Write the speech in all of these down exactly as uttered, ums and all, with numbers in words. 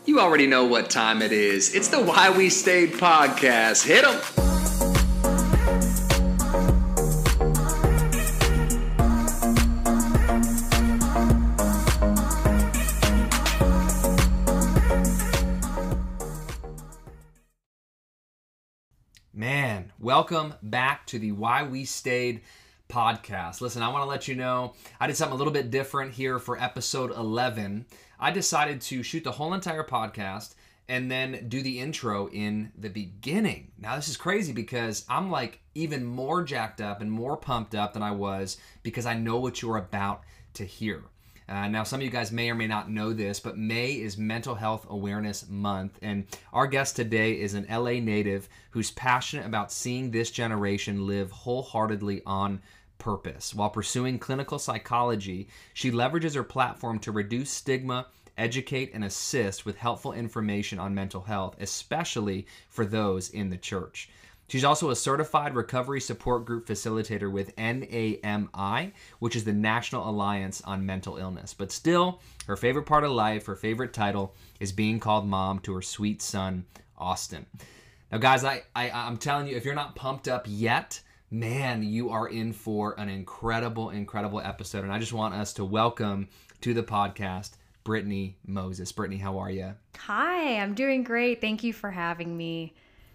You already know what time it is. It's the Why We Stayed podcast. Hit 'em! Man, welcome back to the Why We Stayed podcast. Listen, I want to let you know I did something a little bit different here for episode eleven. I decided to shoot the whole entire podcast and then do the intro in the beginning. Now, this is crazy because I'm like even more jacked up and more pumped up than I was because I know what you're about to hear. Uh, now, some of you guys may or may not know this, but May is Mental Health Awareness Month, and our guest today is an L A native who's passionate about seeing this generation live wholeheartedly on purpose. While pursuing clinical psychology, she leverages her platform to reduce stigma, educate, and assist with helpful information on mental health, especially for those in the church. She's also a certified recovery support group facilitator with N A M I, which is the National Alliance on Mental Illness. But still, her favorite part of life, her favorite title, is being called mom to her sweet son, Austin. Now, guys, I, I, I'm telling you, if you're not pumped up yet, man, you are in for an incredible, incredible episode. And I just want us to welcome to the podcast, Brittany Moses. Brittany, how are you? Hi, I'm doing great. Thank you for having me.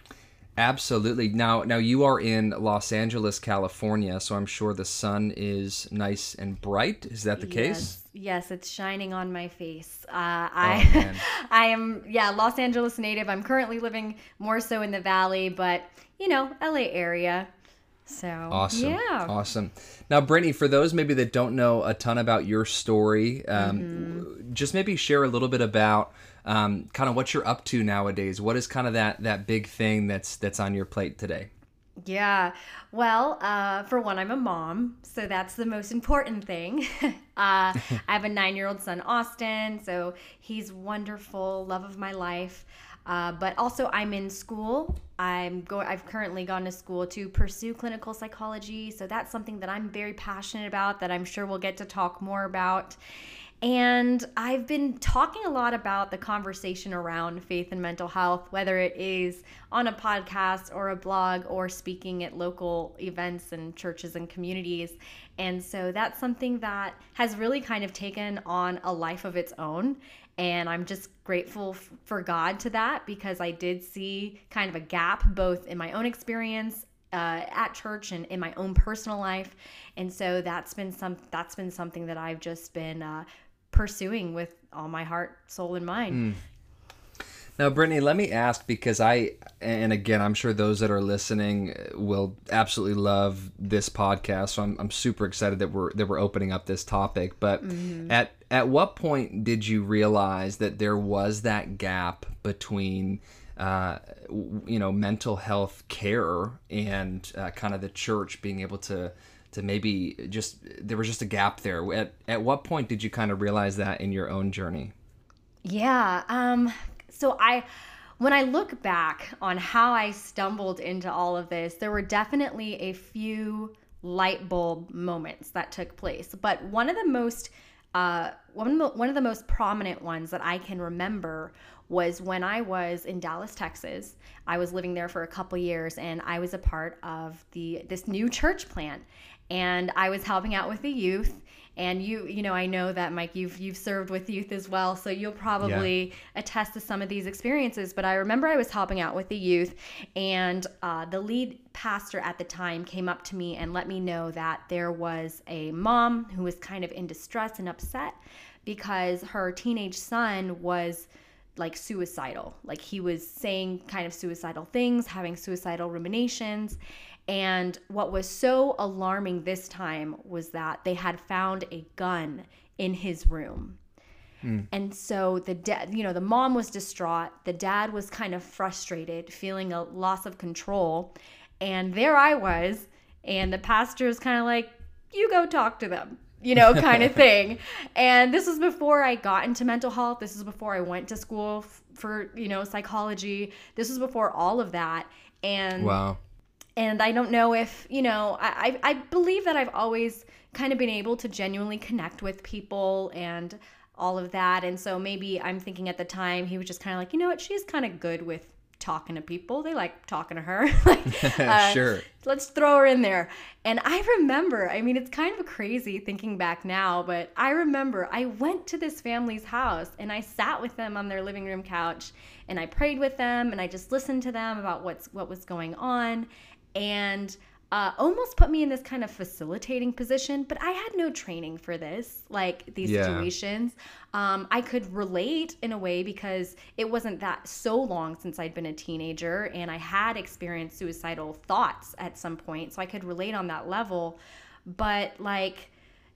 Absolutely. Now, now you are in Los Angeles, California, so I'm sure the sun is nice and bright. Is that the case? Yes, yes, it's shining on my face. Uh, I, oh, man. I am, yeah, Los Angeles native. I'm currently living more so in the Valley, but you know, L A area. So awesome, yeah, awesome. Now, Brittany, for those maybe that don't know a ton about your story, um, mm-hmm. just maybe share a little bit about um, kind of what you're up to nowadays. What is kind of that that big thing that's that's on your plate today? Yeah, well, uh, for one, I'm a mom, so that's the most important thing. uh, I have a nine-year-old son, Austin, so he's wonderful, love of my life. Uh, but also, I'm in school. I'm go- I've currently gone to school to pursue clinical psychology, so that's something that I'm very passionate about, that I'm sure we'll get to talk more about. And I've been talking a lot about the conversation around faith and mental health, whether it is on a podcast or a blog or speaking at local events and churches and communities. And so that's something that has really kind of taken on a life of its own. And I'm just grateful f- for God to that, because I did see kind of a gap both in my own experience uh, at church and in my own personal life. And so that's been some that's been something that I've just been uh, pursuing with all my heart, soul, and mind. Mm. Now, Brittany, let me ask, because I, and again, I'm sure those that are listening will absolutely love this podcast. So I'm, I'm super excited that we're that we're opening up this topic. But mm-hmm. at at what point did you realize that there was that gap between, uh, you know, mental health care and uh, kind of the church being able to to maybe just, there was just a gap there? At at what point did you kind of realize that in your own journey? Yeah. Um. So I, when I look back on how I stumbled into all of this, there were definitely a few light bulb moments that took place. But one of the most, uh, one, one of the most prominent ones that I can remember was when I was in Dallas, Texas. I was living there for a couple years, and I was a part of the this new church plant, and I was helping out with the youth. And you, you know, I know that, Mike, you've you've served with youth as well, so you'll probably yeah. attest to some of these experiences. But I remember I was helping out with the youth, and uh, the lead pastor at the time came up to me and let me know that there was a mom who was kind of in distress and upset because her teenage son was like suicidal. Like, he was saying kind of suicidal things, having suicidal ruminations. And what was so alarming this time was that they had found a gun in his room. Mm. And so the dad, you know, the mom was distraught. The dad was kind of frustrated, feeling a loss of control. And there I was, and the pastor is kind of like, you go talk to them, you know, kind of thing. And this was before I got into mental health. This was before I went to school f- for, you know, psychology. This was before all of that. And wow. And I don't know if, you know, I, I believe that I've always kind of been able to genuinely connect with people and all of that. And so maybe I'm thinking at the time he was just kind of like, you know what, she's kind of good with talking to people. They like talking to her. like, uh, Sure. Let's throw her in there. And I remember, I mean, it's kind of crazy thinking back now, but I remember I went to this family's house and I sat with them on their living room couch and I prayed with them and I just listened to them about what's what was going on. And Uh, almost put me in this kind of facilitating position, but I had no training for this, like these Yeah. situations. Um, I could relate in a way because it wasn't that so long since I'd been a teenager and I had experienced suicidal thoughts at some point, so I could relate on that level. But like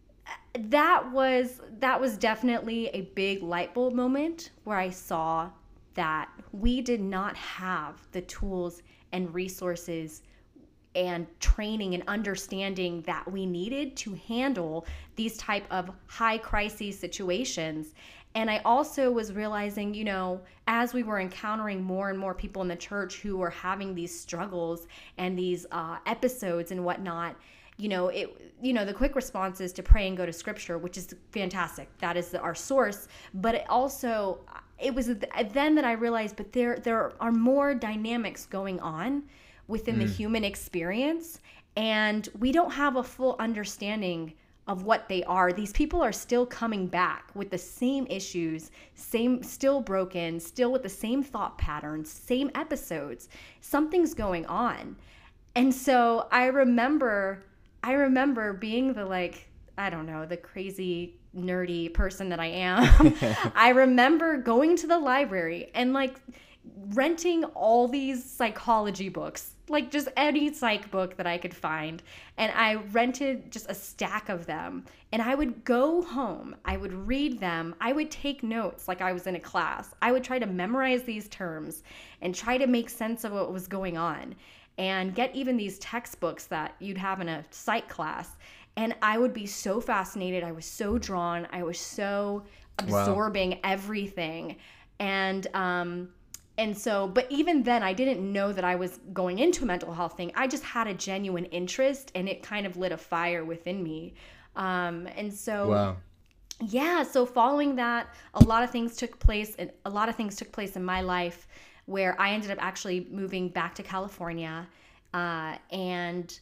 that was that was definitely a big light bulb moment where I saw that we did not have the tools and resources and training and understanding that we needed to handle these type of high crisis situations. And I also was realizing, you know, as we were encountering more and more people in the church who were having these struggles and these uh, episodes and whatnot, you know, it, you know, the quick response is to pray and go to scripture, which is fantastic. That is our source. But it also, it was then that I realized, but there, there are more dynamics going on within mm. the human experience, and we don't have a full understanding of what they are. These people are still coming back with the same issues, same, still broken, still with the same thought patterns, same episodes. Something's going on. And so I remember, I remember being the like, I don't know, the crazy nerdy person that I am. I remember going to the library and like renting all these psychology books, like just any psych book that I could find. And I rented just a stack of them. And I would go home, I would read them, I would take notes like I was in a class. I would try to memorize these terms and try to make sense of what was going on and get even these textbooks that you'd have in a psych class. And I would be so fascinated. I was so drawn. I was so absorbing wow. everything. And, um, And so, but even then, I didn't know that I was going into a mental health thing. I just had a genuine interest, and it kind of lit a fire within me. Um, and so, wow. yeah. So following that, a lot of things took place, and a lot of things took place in my life, where I ended up actually moving back to California, uh, and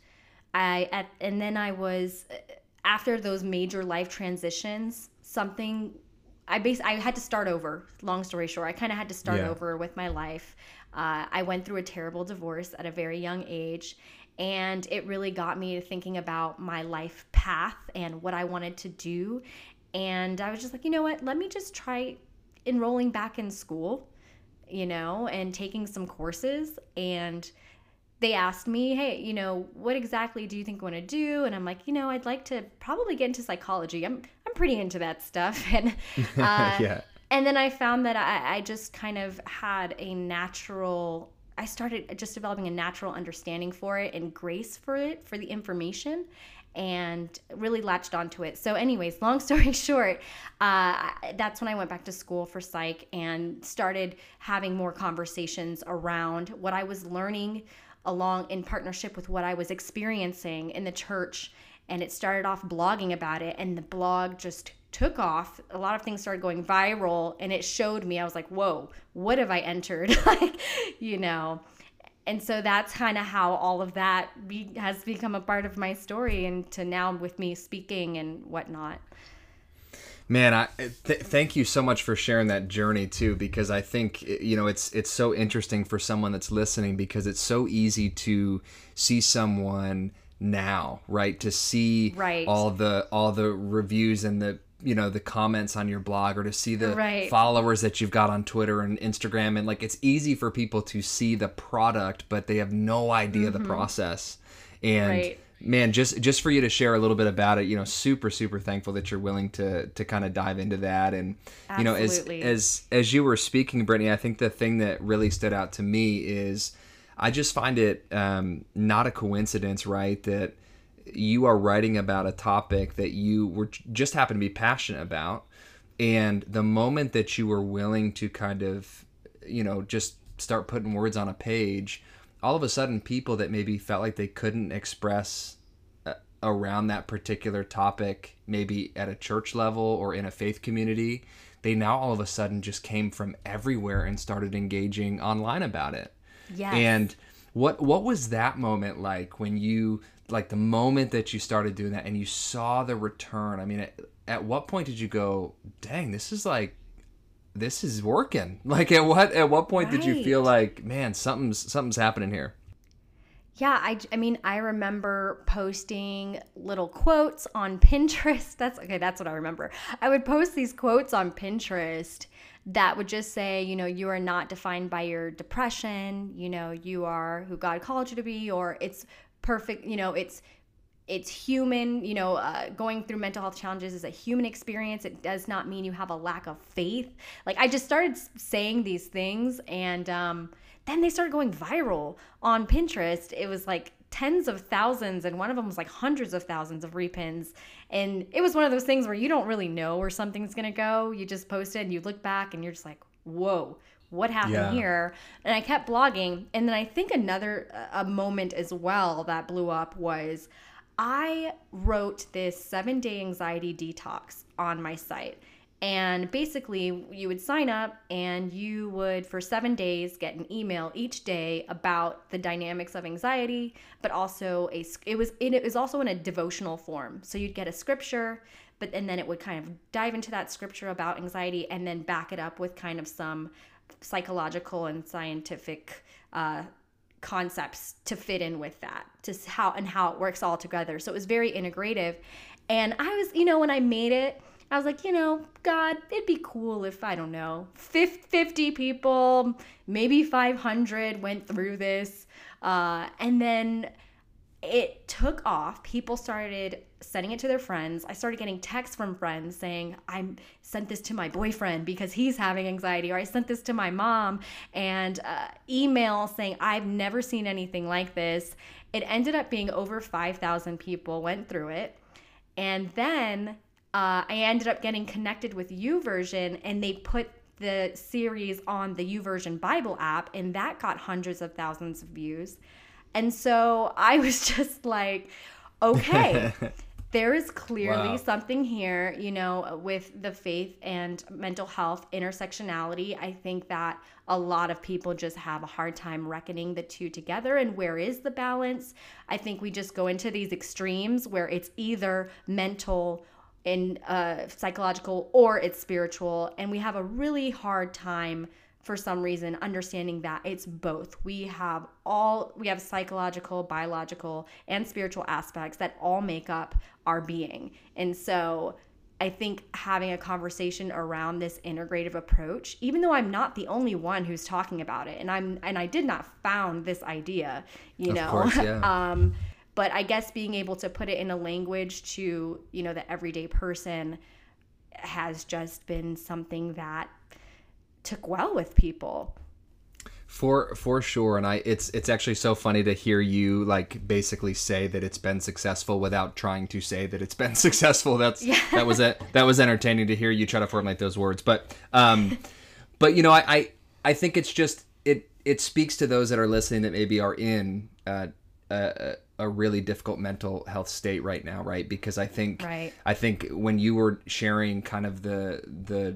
I, at, and then I was after those major life transitions, something. I bas- I had to start over. Long story short, I kind of had to start yeah. over with my life. Uh, I went through a terrible divorce at a very young age, and it really got me thinking about my life path and what I wanted to do. And I was just like, you know what? Let me just try enrolling back in school, you know, and taking some courses. And they asked me, hey, you know, what exactly do you think you want to do? And I'm like, you know, I'd like to probably get into psychology. I'm I'm pretty into that stuff. And uh, yeah. And then I found that I, I just kind of had a natural, I started just developing a natural understanding for it and grace for it, for the information, and really latched onto it. So anyways, long story short, uh, that's when I went back to school for psych and started having more conversations around what I was learning along in partnership with what I was experiencing in the church. And it started off blogging about it, and the blog just took off. A lot of things started going viral, and it showed me, I was like, whoa, what have I entered? like, you know, and so that's kind of how all of that be, has become a part of my story, and to now with me speaking and whatnot. Man, I th- thank you so much for sharing that journey too, because I think, you know, it's it's so interesting for someone that's listening, because it's so easy to see someone now, right? To see right. all the all the reviews and the, you know, the comments on your blog, or to see the right. followers that you've got on Twitter and Instagram, and like it's easy for people to see the product, but they have no idea mm-hmm. the process. And right. man, just just for you to share a little bit about it, you know, super super thankful that you're willing to to kind of dive into that. And Absolutely. you know, as as as you were speaking, Brittany, I think the thing that really stood out to me is I just find it um, not a coincidence, right, that you are writing about a topic that you were just happen to be passionate about, and the moment that you were willing to kind of, you know, just start putting words on a page, all of a sudden people that maybe felt like they couldn't express uh, around that particular topic, maybe at a church level or in a faith community, they now all of a sudden just came from everywhere and started engaging online about it. Yes. And what what was that moment like when you, like the moment that you started doing that and you saw the return? I mean, at, at what point did you go, dang, this is like, this is working? Like at what at what point right. did you feel like, man, something's something's happening here? Yeah, I, I mean, I remember posting little quotes on Pinterest. That's okay, that's what I remember. I would post these quotes on Pinterest that would just say, you know, you are not defined by your depression, you know, you are who God called you to be, or it's perfect, you know, it's it's human, you know, uh, going through mental health challenges is a human experience. It does not mean you have a lack of faith. Like, I just started saying these things, and um, then they started going viral on Pinterest. It was like tens of thousands, and one of them was like hundreds of thousands of repins. And it was one of those things where you don't really know where something's going to go. You just post it and you look back and you're just like, whoa, what happened yeah. here? And I kept blogging. And then I think another a moment as well that blew up was I wrote this seven day anxiety detox on my site. And basically, you would sign up and you would, for seven days, get an email each day about the dynamics of anxiety, but also a, it was it was also in a devotional form. So you'd get a scripture, but and then it would kind of dive into that scripture about anxiety and then back it up with kind of some psychological and scientific uh, concepts to fit in with that, to how and how it works all together. So it was very integrative. And I was, you know, when I made it, I was like, you know, God, it'd be cool if, I don't know, fifty people, maybe five hundred went through this. Uh, and then it took off. People started sending it to their friends. I started getting texts from friends saying, I sent this to my boyfriend because he's having anxiety, or I sent this to my mom, and uh, email saying, I've never seen anything like this. It ended up being over five thousand people went through it. And then Uh, I ended up getting connected with YouVersion, and they put the series on the YouVersion Bible app, and that got hundreds of thousands of views. And so I was just like, okay, there is clearly wow. something here, you know, with the faith and mental health intersectionality. I think that a lot of people just have a hard time reckoning the two together. And where is the balance? I think we just go into these extremes where it's either mental in uh, psychological or it's spiritual, and we have a really hard time for some reason understanding that it's both. We have all we have psychological, biological, and spiritual aspects that all make up our being. And so I think having a conversation around this integrative approach, even though I'm not the only one who's talking about it, and I'm and I did not found this idea, you of know, course, yeah. um but I guess being able to put it in a language to, you know, the everyday person has just been something that took well with people. For for sure. And I it's it's actually so funny to hear you like basically say that it's been successful without trying to say that it's been successful. That's yeah. that was it. That was entertaining to hear you try to formulate those words. But um but you know, I, I I think it's just it it speaks to those that are listening that maybe are in uh uh a really difficult mental health state right now, right? Because I think right. I think when you were sharing kind of the the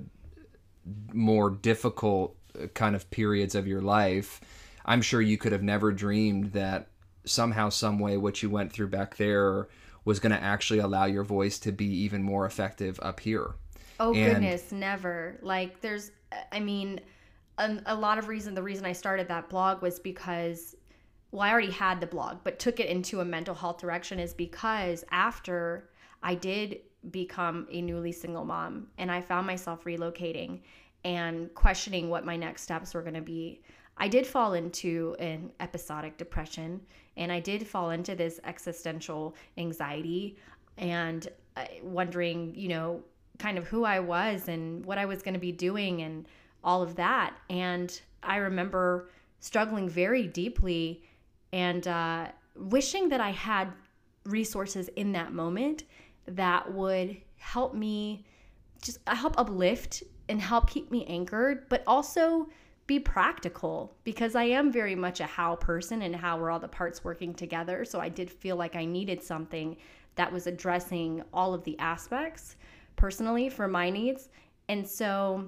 more difficult kind of periods of your life, I'm sure you could have never dreamed that somehow, some way, what you went through back there was going to actually allow your voice to be even more effective up here. Oh, and, goodness, never. Like there's, I mean, a, a lot of reason, the reason I started that blog was because well, I already had the blog, but took it into a mental health direction is because after I did become a newly single mom and I found myself relocating and questioning what my next steps were going to be, I did fall into an episodic depression, and I did fall into this existential anxiety and wondering, you know, kind of who I was and what I was going to be doing and all of that. And I remember struggling very deeply and uh, wishing that I had resources in that moment that would help me just help uplift and help keep me anchored, but also be practical, because I am very much a how person and how we're all the parts working together. So I did feel like I needed something that was addressing all of the aspects personally for my needs. And so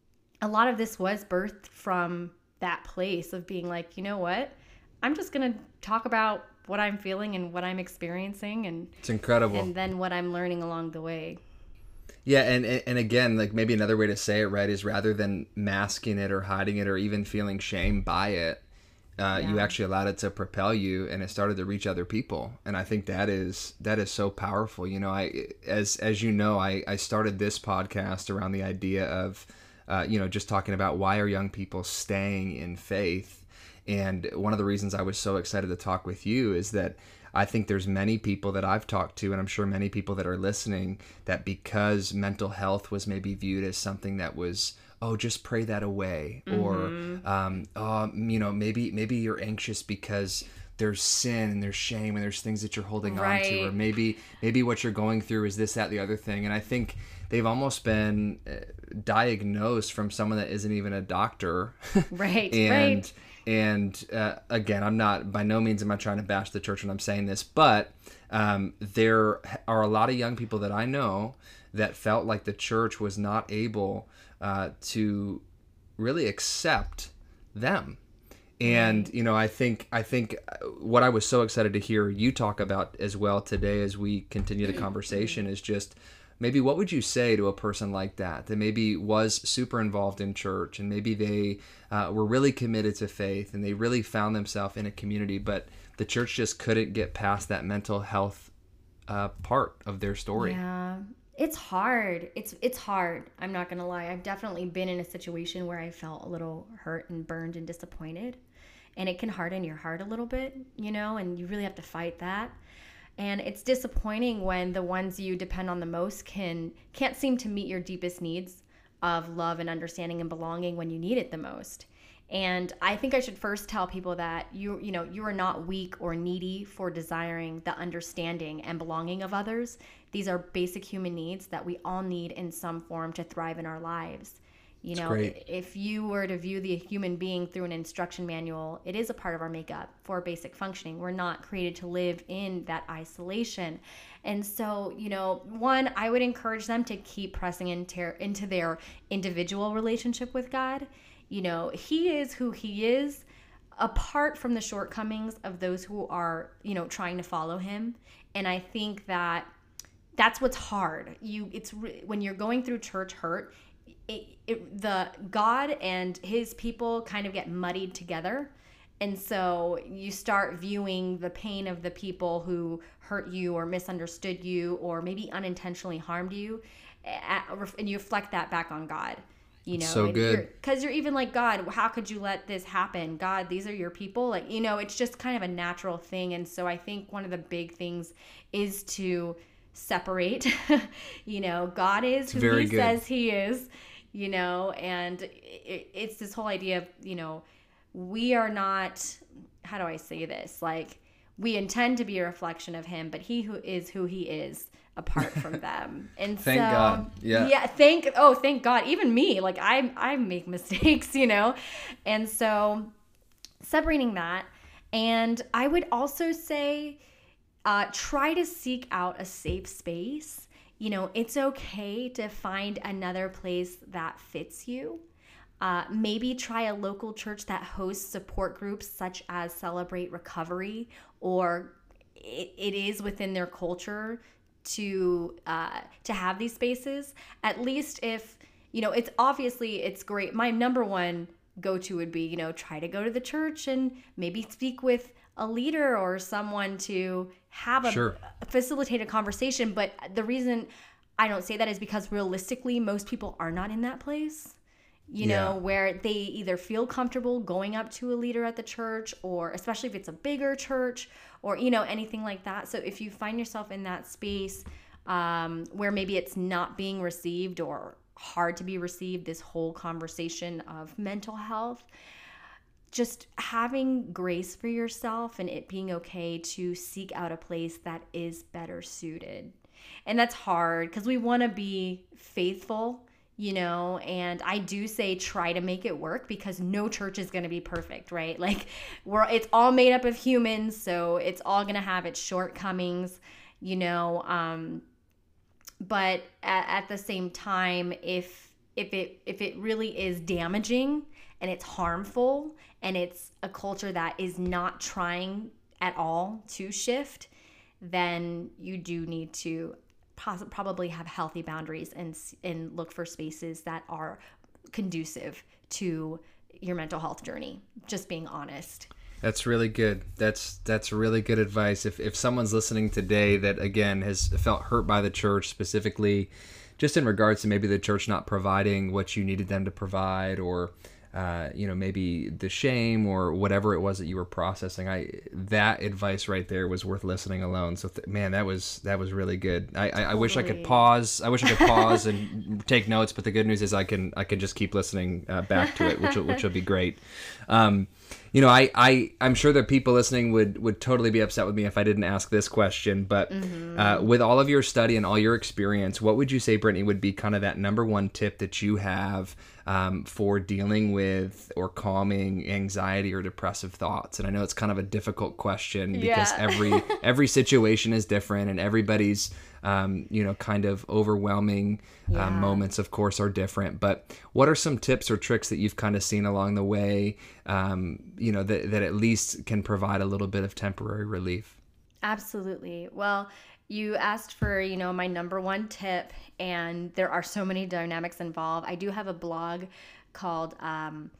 a lot of this was birthed from that place of being like, you know what, I'm just going to talk about what I'm feeling and what I'm experiencing, and it's incredible. And then what I'm learning along the way. Yeah, and and again, like maybe another way to say it, right, is rather than masking it or hiding it or even feeling shame by it, uh, yeah. you actually allowed it to propel you, and it started to reach other people. And I think that is that is so powerful. You know, I as as you know, I I started this podcast around the idea of, uh, you know, just talking about why are young people staying in faith. And one of the reasons I was so excited to talk with you is that I think there's many people that I've talked to, and I'm sure many people that are listening, that because mental health was maybe viewed as something that was, oh, just pray that away, mm-hmm. or, um, oh, you know, maybe maybe you're anxious because there's sin and there's shame and there's things that you're holding right. on to, or maybe maybe what you're going through is this, that, the other thing. And I think they've almost been diagnosed from someone that isn't even a doctor. Right, and, right. And uh, again, I'm not, by no means am I trying to bash the church when I'm saying this, but um, there are a lot of young people that I know that felt like the church was not able uh, to really accept them. And, you know, I think I think what I was so excited to hear you talk about as well today as we continue the conversation is just maybe what would you say to a person like that, that maybe was super involved in church and maybe they uh, were really committed to faith and they really found themselves in a community, but the church just couldn't get past that mental health uh, part of their story? Yeah, it's hard. It's it's hard. I'm not going to lie. I've definitely been in a situation where I felt a little hurt and burned and disappointed. And it can harden your heart a little bit, you know, and you really have to fight that. And it's disappointing when the ones you depend on the most can can't seem to meet your deepest needs of love and understanding and belonging when you need it the most. And I think I should first tell people that you you know you are not weak or needy for desiring the understanding and belonging of others. These are basic human needs that we all need in some form to thrive in our lives. You know, if you were to view the human being through an instruction manual, it is a part of our makeup for basic functioning. We're not created to live in that isolation. And so, you know, one, I would encourage them to keep pressing into, into their individual relationship with God. You know, He is who He is, apart from the shortcomings of those who are, you know, trying to follow Him. And I think that that's what's hard. You, it's when you're going through church hurt, It, it, the God and His people kind of get muddied together. And so you start viewing the pain of the people who hurt you or misunderstood you or maybe unintentionally harmed you, and you reflect that back on God. You know, so good. Because you're, you're even like, God, how could you let this happen? God, these are your people. Like, you know, it's just kind of a natural thing. And so I think one of the big things is to separate. You know, God is it's who very He good. says He is. You know, and it, it's this whole idea of, you know, we are not, how do I say this? Like, we intend to be a reflection of Him, but He who is who He is apart from them. And thank so, God. Yeah. Yeah. Thank, oh, thank God. Even me, like I, I make mistakes, you know? And so separating that. And I would also say, uh, try to seek out a safe space. You know, it's okay to find another place that fits you. Uh, maybe try a local church that hosts support groups such as Celebrate Recovery, or it, it is within their culture to uh, to have these spaces. At least if, you know, it's obviously, it's great. My number one go-to would be, you know, try to go to the church and maybe speak with a leader or someone to have a sure. facilitate a conversation. But the reason I don't say that is because realistically, most people are not in that place, you yeah. know, where they either feel comfortable going up to a leader at the church, or especially if it's a bigger church, or, you know, anything like that. So if you find yourself in that space um, where maybe it's not being received or hard to be received, this whole conversation of mental health, just having grace for yourself and it being okay to seek out a place that is better suited. And that's hard because we want to be faithful, you know, and I do say try to make it work because no church is going to be perfect, right? Like we're, it's all made up of humans, so it's all going to have its shortcomings, you know, um, but at, at the same time, if if it if it really is damaging and it's harmful and it's a culture that is not trying at all to shift, then you do need to pos- probably have healthy boundaries and and look for spaces that are conducive to your mental health journey. Just being honest. That's really good. That's that's really good advice. If if someone's listening today that again has felt hurt by the church, specifically just in regards to maybe the church not providing what you needed them to provide, or uh, you know, maybe the shame or whatever it was that you were processing, I that advice right there was worth listening alone. So th- man, that was that was really good. I, I, I wish I could pause. I wish I could pause and take notes, but the good news is I can I can just keep listening uh, back to it, which will, which will be great. Um, You know, I, I, I'm sure that people listening would, would totally be upset with me if I didn't ask this question, but mm-hmm. uh, with all of your study and all your experience, what would you say, Brittany, would be kind of that number one tip that you have um, for dealing with or calming anxiety or depressive thoughts? And I know it's kind of a difficult question because yeah. every every situation is different, and everybody's Um, you know, kind of overwhelming yeah. uh, moments, of course, are different. But what are some tips or tricks that you've kind of seen along the way, um, you know, that, that at least can provide a little bit of temporary relief? Absolutely. Well, you asked for, you know, my number one tip, and there are so many dynamics involved. I do have a blog called um,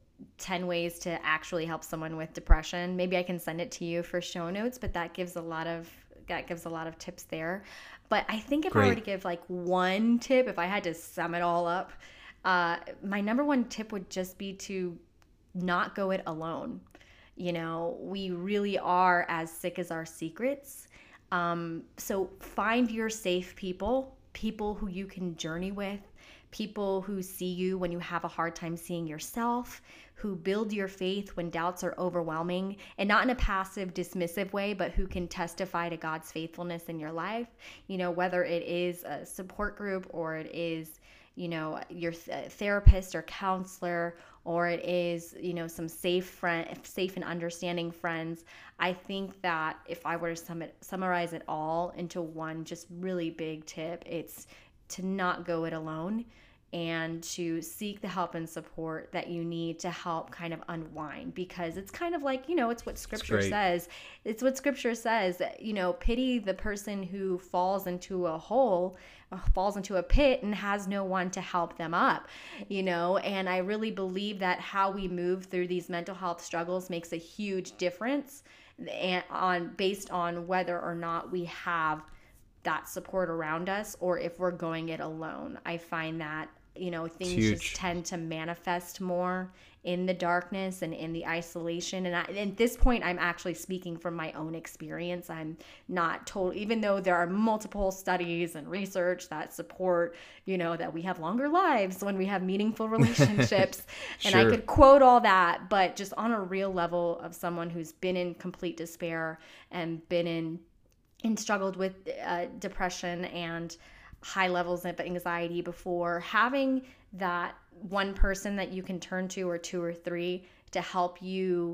ten ways to actually help someone with depression. Maybe I can send it to you for show notes, but that gives a lot of that gives a lot of tips there. But I think if Great. I were to give like one tip, if I had to sum it all up, uh, my number one tip would just be to not go it alone. You know, we really are as sick as our secrets. Um, so find your safe people, people who you can journey with, people who see you when you have a hard time seeing yourself, who build your faith when doubts are overwhelming, and not in a passive, dismissive way, but who can testify to God's faithfulness in your life. You know, whether it is a support group, or it is, you know, your th- therapist or counselor, or it is, you know, some safe friend, safe and understanding friends. I think that if I were to sum it, summarize it all into one just really big tip, it's to not go it alone, and to seek the help and support that you need to help kind of unwind, because it's kind of like, you know, it's what scripture says. It's what scripture says, you know, pity the person who falls into a hole, falls into a pit and has no one to help them up, you know, and I really believe that how we move through these mental health struggles makes a huge difference, and on based on whether or not we have that support around us, or if we're going it alone. I find that, you know, things just tend to manifest more in the darkness and in the isolation. And, I, and at this point, I'm actually speaking from my own experience. I'm not told, even though there are multiple studies and research that support, you know, that we have longer lives when we have meaningful relationships. Sure. And I could quote all that, but just on a real level of someone who's been in complete despair and been in and struggled with uh, depression and high levels of anxiety before, having that one person that you can turn to, or two or three, to help you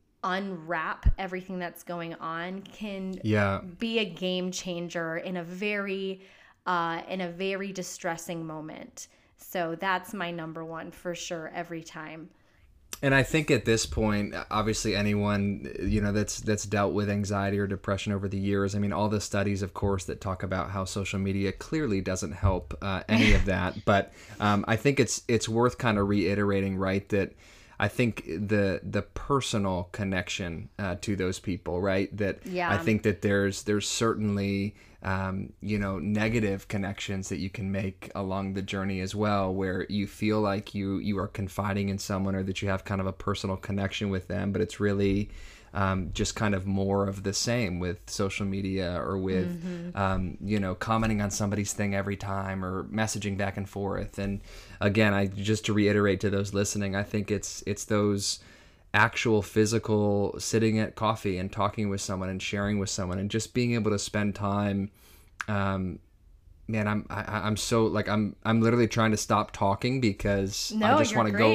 unwrap everything that's going on can yeah. be a game changer in a very uh, in a very distressing moment. So that's my number one for sure every time. And I think at this point, obviously anyone, you know, that's that's dealt with anxiety or depression over the years, I mean, all the studies, of course, that talk about how social media clearly doesn't help uh, any of that. But um, I think it's it's worth kind of reiterating, right, that I think the the personal connection uh, to those people, right, that yeah. I think that there's there's certainly Um, you know, negative connections that you can make along the journey as well, where you feel like you you are confiding in someone, or that you have kind of a personal connection with them, but it's really um, just kind of more of the same with social media, or with mm-hmm. um, you know, commenting on somebody's thing every time, or messaging back and forth. And again, I just to reiterate to those listening, I think it's it's those actual physical sitting at coffee and talking with someone and sharing with someone and just being able to spend time. Um, man, I'm, I, I'm so like, I'm, I'm literally trying to stop talking because no, I just you're want to great. go,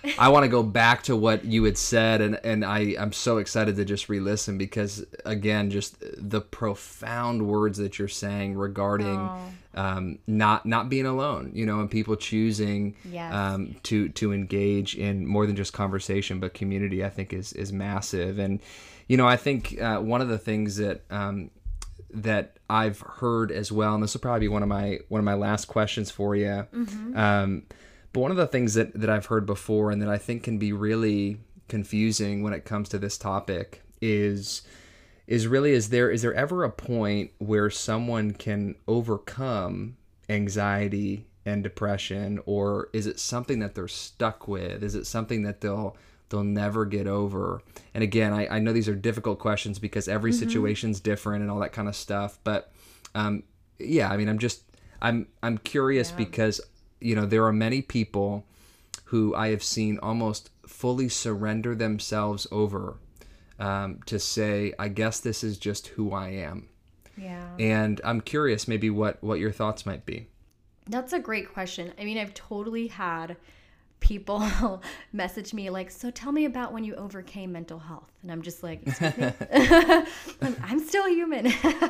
I want to go back to what you had said, and, and I, I'm so excited to just re-listen because, again, just the profound words that you're saying regarding Oh. um, not not being alone, you know, and people choosing Yes. um, to to engage in more than just conversation, but community, I think is is massive. And, you know, I think uh, one of the things that um, that I've heard as well, and this will probably be one of my one of my last questions for you. Mm-hmm. Um, but one of the things that, that I've heard before and that I think can be really confusing when it comes to this topic is is really is there is there ever a point where someone can overcome anxiety and depression, or is it something that they're stuck with? Is it something that they'll they'll never get over? And again, I, I know these are difficult questions because every Mm-hmm. situation's different and all that kind of stuff. But um, yeah, I mean, I'm just I'm I'm curious Yeah. because you know there are many people who I have seen almost fully surrender themselves over um, to say, I guess this is just who I am. Yeah. And I'm curious maybe what what your thoughts might be. That's a great question. I mean, I've totally had people message me like, so tell me about when you overcame mental health. And I'm just like, excuse me? I'm, I'm still human.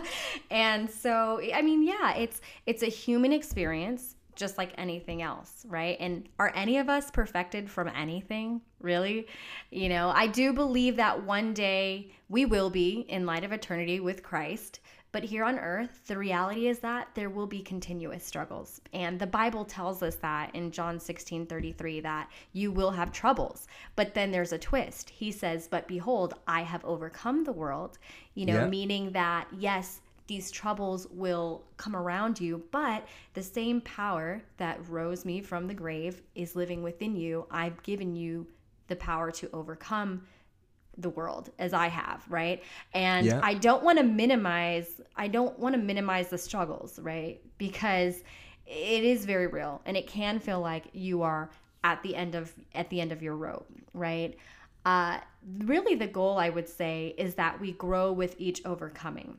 And so, I mean, yeah, it's it's a human experience just like anything else, right? And are any of us perfected from anything, really? You know, I do believe that one day we will be in light of eternity with Christ. But here on earth, the reality is that there will be continuous struggles. And the Bible tells us that in John sixteen thirty-three, that you will have troubles. But then there's a twist. He says, but behold, I have overcome the world, you know, Yeah. meaning that, yes, these troubles will come around you, but the same power that rose me from the grave is living within you. I've given you the power to overcome the world as I have, right? And Yeah. I don't want to minimize, I don't want to minimize the struggles, right? Because it is very real and it can feel like you are at the end of at the end of your rope, right? Uh, really the goal, I would say, is that we grow with each overcoming.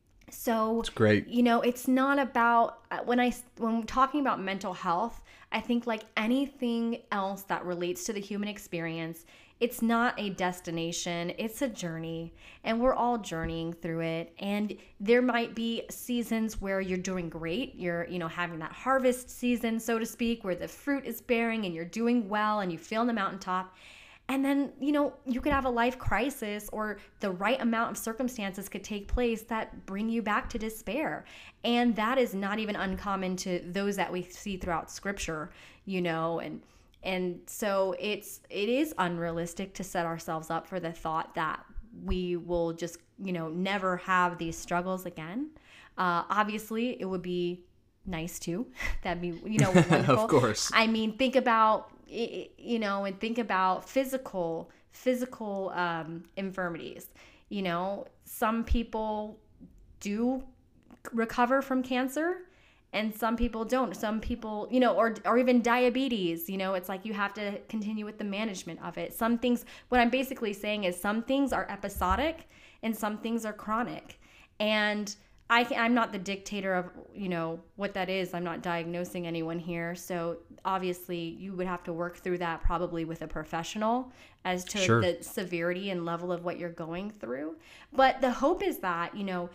So, It's great. you know, it's not about uh, when I when I'm talking about mental health, I think like anything else that relates to the human experience, it's not a destination, it's a journey, and we're all journeying through it. And there might be seasons where you're doing great, you're, you know, having that harvest season, so to speak, where the fruit is bearing and you're doing well and you feel on the mountaintop. And then, you know, you could have a life crisis or the right amount of circumstances could take place that bring you back to despair. And that is not even uncommon to those that we see throughout scripture, you know, and and so it's it is unrealistic to set ourselves up for the thought that we will just, you know, never have these struggles again. Uh, obviously, it would be nice too. That'd be, you know, wonderful. Of course. I mean, think about, you know, and think about physical, physical um, infirmities. You know, some people do recover from cancer and some people don't. Some people, you know, or or even diabetes, you know, it's like you have to continue with the management of it. Some things, what I'm basically saying is some things are episodic and some things are chronic. And I, I'm not the dictator of, you know, what that is. I'm not diagnosing anyone here. So obviously you would have to work through that probably with a professional as to Sure. the severity and level of what you're going through. But the hope is that, you know,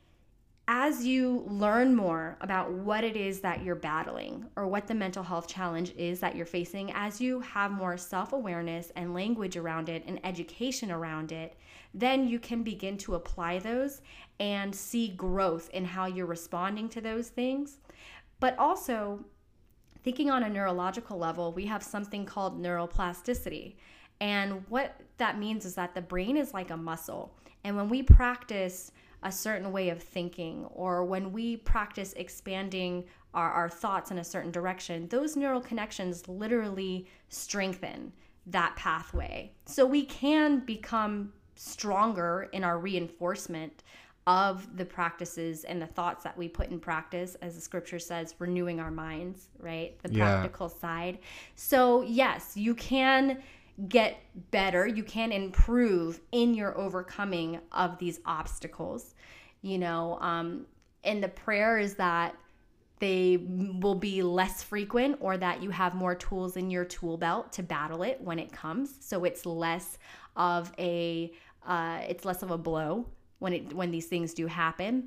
as you learn more about what it is that you're battling or what the mental health challenge is that you're facing, as you have more self-awareness and language around it and education around it, then you can begin to apply those and see growth in how you're responding to those things. But also, thinking on a neurological level, we have something called neuroplasticity. And what that means is that the brain is like a muscle. And when we practice a certain way of thinking, or when we practice expanding our, our thoughts in a certain direction, those neural connections literally strengthen that pathway. So we can become stronger in our reinforcement of the practices and the thoughts that we put in practice, as the scripture says, renewing our minds, right? The Yeah. practical side. So yes, you can get better, you can improve in your overcoming of these obstacles, you know, um, and the prayer is that they will be less frequent, or that you have more tools in your tool belt to battle it when it comes. So it's less of a uh, it's less of a blow when it when these things do happen.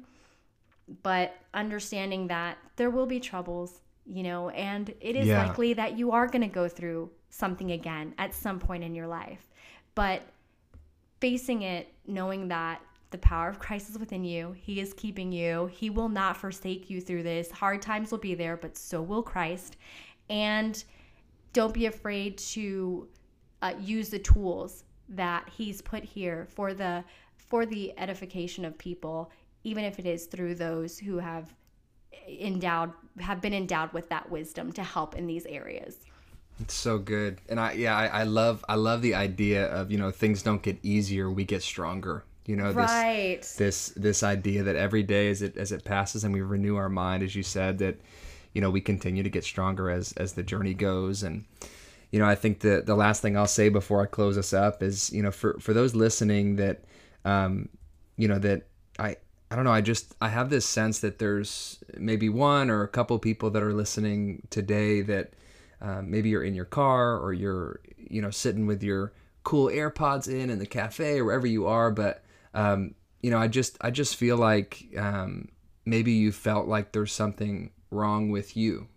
But understanding that there will be troubles, you know, and it is Yeah. likely that you are going to go through something again at some point in your life. But facing it, knowing that the power of Christ is within you. He is keeping you. He will not forsake you through this. Hard times will be there, but so will Christ. And don't be afraid to uh, use the tools that he's put here for the for the edification of people, even if it is through those who have endowed have been endowed with that wisdom to help in these areas. It's so good. And I, yeah, I, I love, I love the idea of, you know, things don't get easier, we get stronger. You know, right. this, this, this idea that every day as it, as it passes and we renew our mind, as you said, that, you know, we continue to get stronger as, as the journey goes. And, you know, I think the, the last thing I'll say before I close us up is, you know, for, for those listening that, um, you know, that I, I don't know, I just, I have this sense that there's maybe one or a couple people that are listening today that, um, maybe you're in your car or you're, you know, sitting with your cool AirPods in in the cafe or wherever you are. But, um, you know, I just, I just feel like, um, maybe you felt like there's something wrong with you,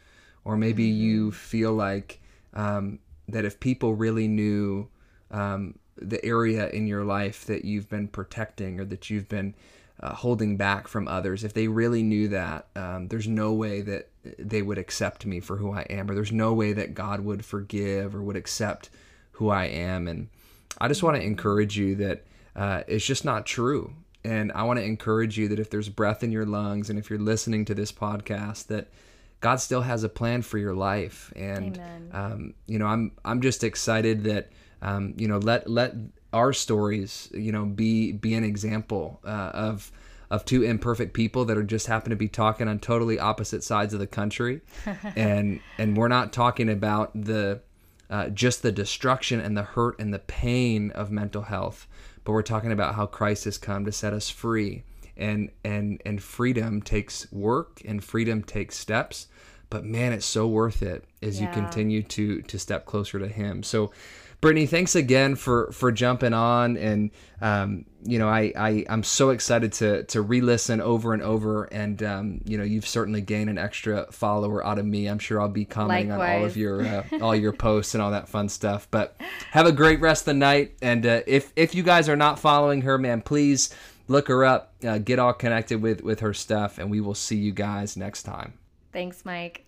or maybe mm-hmm. you feel like, um, that if people really knew, um, the area in your life that you've been protecting or that you've been uh, holding back from others, if they really knew that, um, there's no way that they would accept me for who I am, or there's no way that God would forgive or would accept who I am. And I just want to encourage you that uh, it's just not true. And I want to encourage you that if there's breath in your lungs and if you're listening to this podcast, that God still has a plan for your life. And, um, you know, I'm, I'm just excited that, um, you know, let, let our stories, you know, be, be an example uh, of, of two imperfect people that are just happen to be talking on totally opposite sides of the country. and, and we're not talking about the, uh, just the destruction and the hurt and the pain of mental health, but we're talking about how Christ has come to set us free. And, and, and freedom takes work and freedom takes steps, but man, it's so worth it as yeah. you continue to, to step closer to him. So Brittany, thanks again for, for jumping on. And, um, you know, I, I, I'm so excited to, to re-listen over and over. And, um, you know, you've certainly gained an extra follower out of me. I'm sure I'll be commenting Likewise. on all of your, uh, all your posts and all that fun stuff, but have a great rest of the night. And, uh, if, if you guys are not following her, man, please look her up, uh, get all connected with, with her stuff, and we will see you guys next time. Thanks, Mike.